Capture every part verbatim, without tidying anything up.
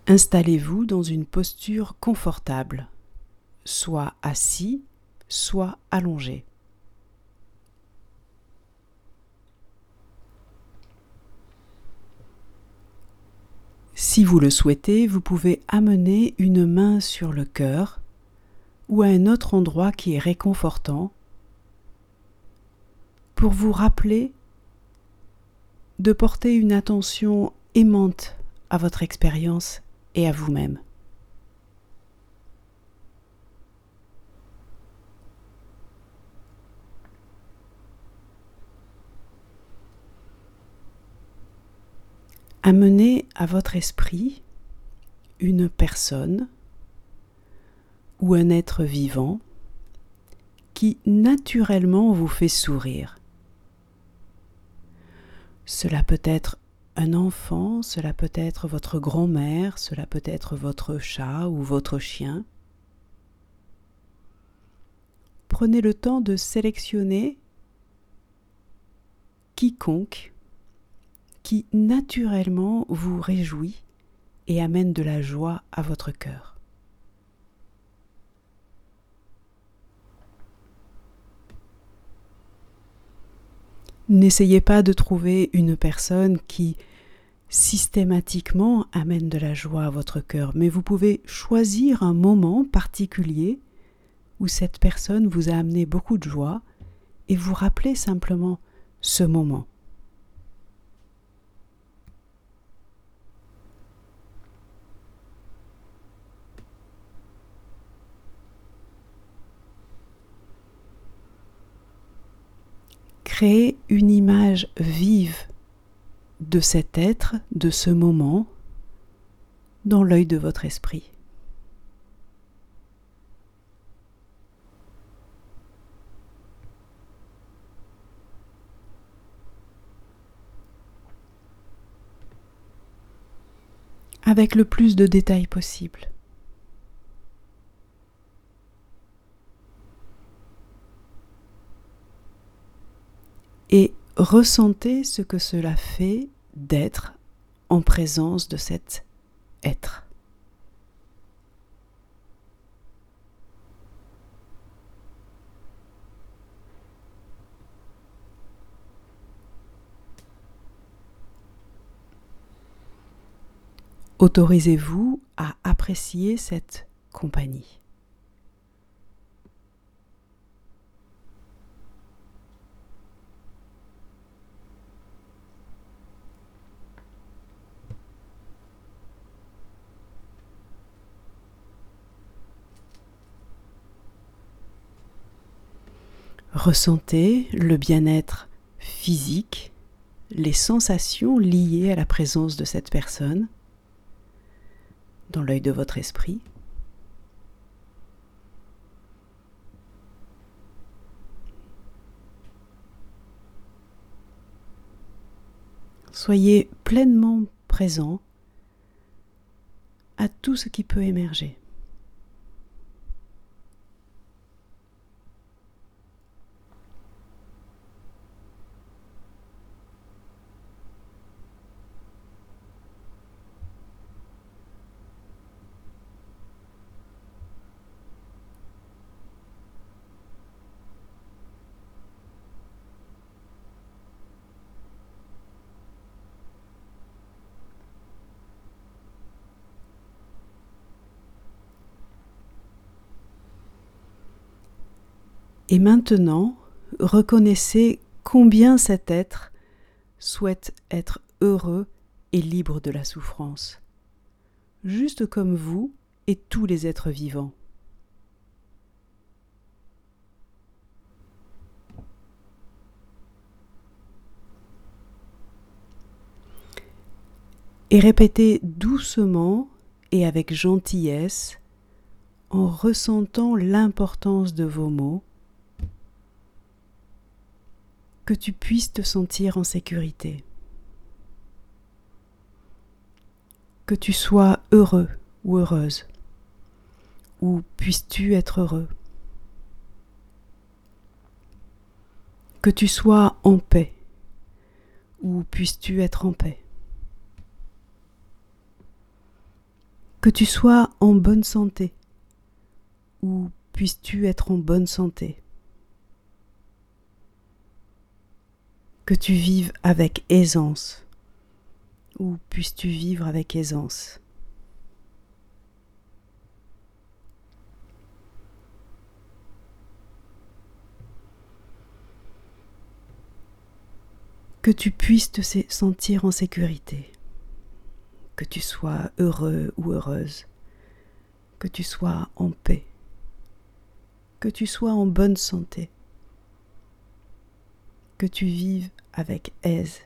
Installez-vous dans une posture confortable, soit assis, soit allongé. Si vous le souhaitez, vous pouvez amener une main sur le cœur ou à un autre endroit qui est réconfortant pour vous rappeler de porter une attention aimante à votre expérience et à vous-même. Amenez à votre esprit une personne ou un être vivant qui naturellement vous fait sourire. Cela peut être un enfant, cela peut être votre grand-mère, cela peut être votre chat ou votre chien. Prenez le temps de sélectionner quiconque qui naturellement vous réjouit et amène de la joie à votre cœur. N'essayez pas de trouver une personne qui systématiquement amène de la joie à votre cœur, mais vous pouvez choisir un moment particulier où cette personne vous a amené beaucoup de joie et vous rappeler simplement ce moment. Créez une image vive de cet être, de ce moment, dans l'œil de votre esprit. Avec le plus de détails possible. Et ressentez ce que cela fait d'être en présence de cet être. Autorisez-vous à apprécier cette compagnie. Ressentez le bien-être physique, les sensations liées à la présence de cette personne dans l'œil de votre esprit. Soyez pleinement présent à tout ce qui peut émerger. Et maintenant, reconnaissez combien cet être souhaite être heureux et libre de la souffrance, juste comme vous et tous les êtres vivants. Et répétez doucement et avec gentillesse, en ressentant l'importance de vos mots, que tu puisses te sentir en sécurité, que tu sois heureux ou heureuse, ou puisses-tu être heureux, que tu sois en paix, ou puisses-tu être en paix. Que tu sois en bonne santé, ou puisses-tu être en bonne santé. Que tu vives avec aisance, ou puisses-tu vivre avec aisance. Que tu puisses te sentir en sécurité, que tu sois heureux ou heureuse, que tu sois en paix, que tu sois en bonne santé, que tu vives avec aise.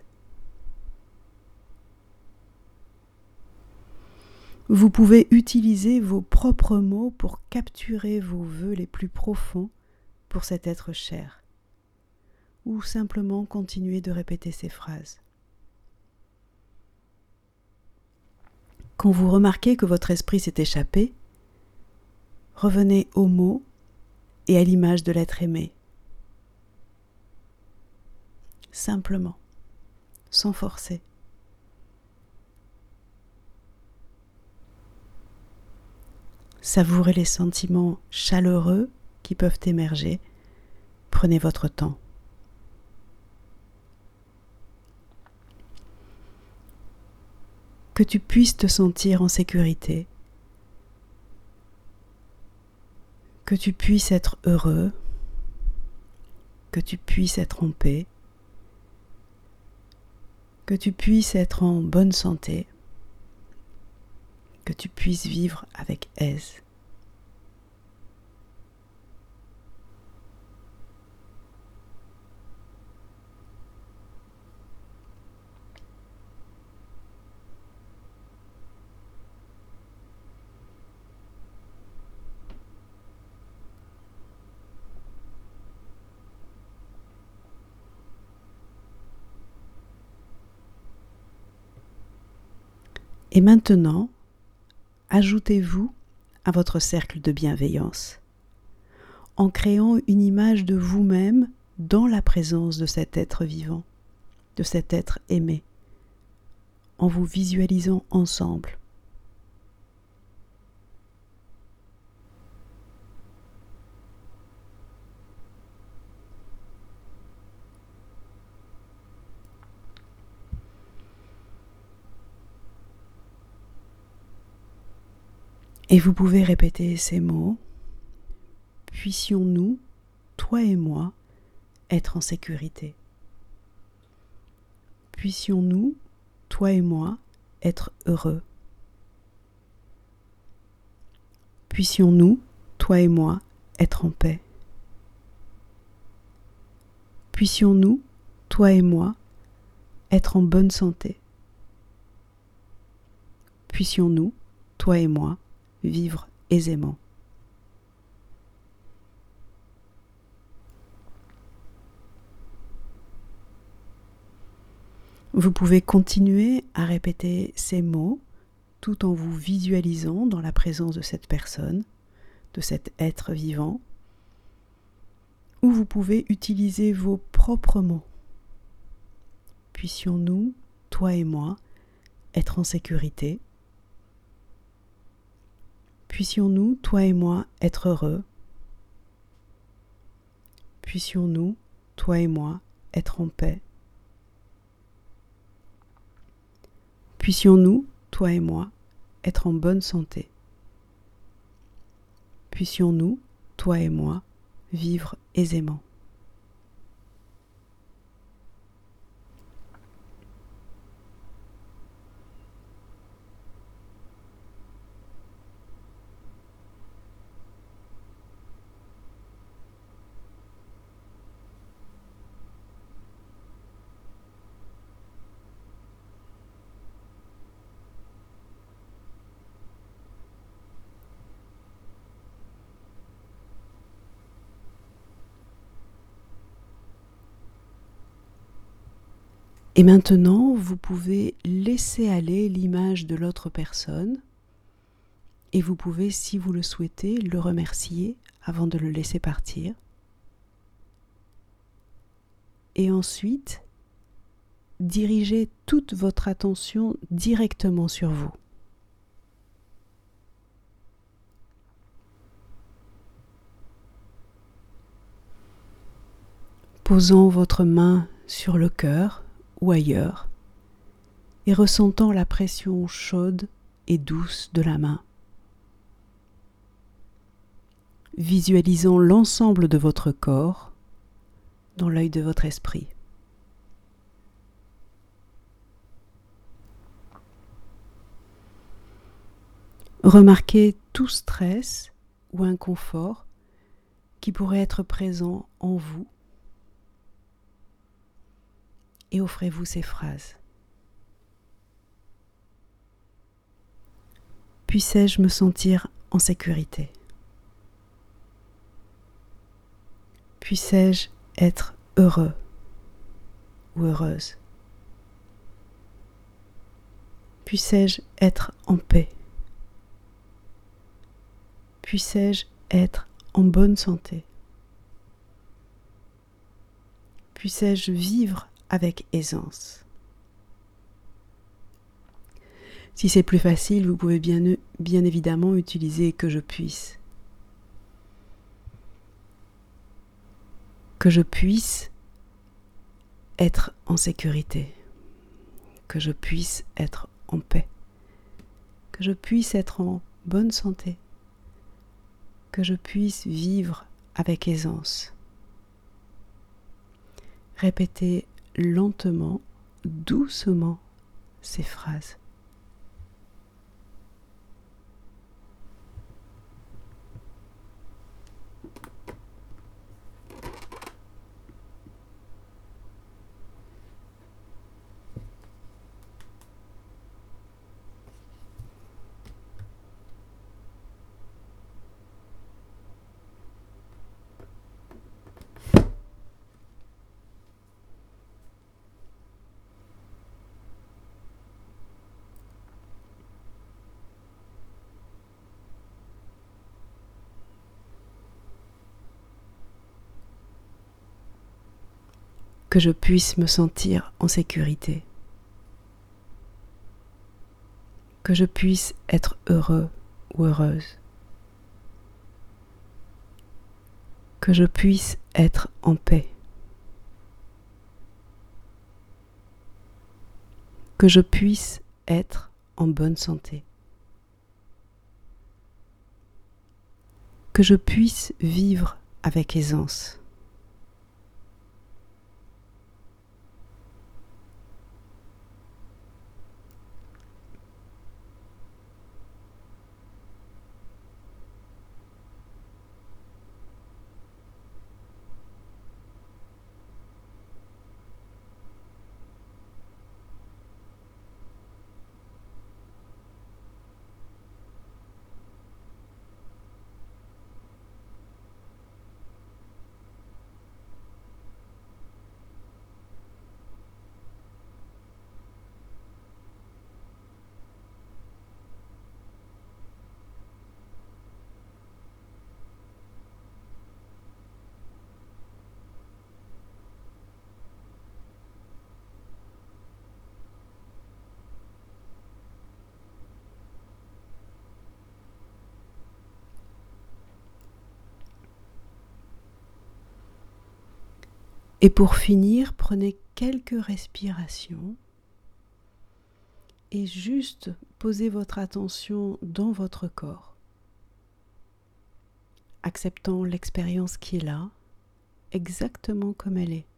Vous pouvez utiliser vos propres mots pour capturer vos vœux les plus profonds pour cet être cher, ou simplement continuer de répéter ces phrases. Quand vous remarquez que votre esprit s'est échappé, revenez aux mots et à l'image de l'être aimé. Simplement, sans forcer. Savourez les sentiments chaleureux qui peuvent émerger. Prenez votre temps. Que tu puisses te sentir en sécurité, que tu puisses être heureux, que tu puisses être en paix, que tu puisses être en bonne santé, que tu puisses vivre avec aise. Et maintenant, ajoutez-vous à votre cercle de bienveillance en créant une image de vous-même dans la présence de cet être vivant, de cet être aimé, en vous visualisant ensemble. Et vous pouvez répéter ces mots. Puissions-nous, toi et moi, être en sécurité. Puissions-nous, toi et moi, être heureux. Puissions-nous, toi et moi, être en paix. Puissions-nous, toi et moi, être en bonne santé. Puissions-nous, toi et moi, vivre aisément. Vous pouvez continuer à répéter ces mots tout en vous visualisant dans la présence de cette personne, de cet être vivant, ou vous pouvez utiliser vos propres mots. Puissions-nous, toi et moi, être en sécurité. Puissions-nous, toi et moi, être heureux. Puissions-nous, toi et moi, être en paix. Puissions-nous, toi et moi, être en bonne santé. Puissions-nous, toi et moi, vivre aisément. Et maintenant, vous pouvez laisser aller l'image de l'autre personne et vous pouvez, si vous le souhaitez, le remercier avant de le laisser partir. Et ensuite, dirigez toute votre attention directement sur vous. posant votre main sur le cœur ou ailleurs et ressentant la pression chaude et douce de la main. Visualisant l'ensemble de votre corps dans l'œil de votre esprit. Remarquez tout stress ou inconfort qui pourrait être présent en vous et offrez-vous ces phrases. Puissais-je me sentir en sécurité? Puissais-je être heureux ou heureuse? Puissais-je être en paix? Puissais-je être en bonne santé? Puissais-je vivre avec aisance? Si c'est plus facile, vous pouvez bien, bien évidemment utiliser que je puisse. Que je puisse être en sécurité. Que je puisse être en paix. Que je puisse être en bonne santé. Que je puisse vivre avec aisance. Répétez lentement, doucement ces phrases. Que je puisse me sentir en sécurité, que je puisse être heureux ou heureuse, que je puisse être en paix, que je puisse être en bonne santé, que je puisse vivre avec aisance. Et pour finir, prenez quelques respirations et juste posez votre attention dans votre corps, acceptant l'expérience qui est là, exactement comme elle est.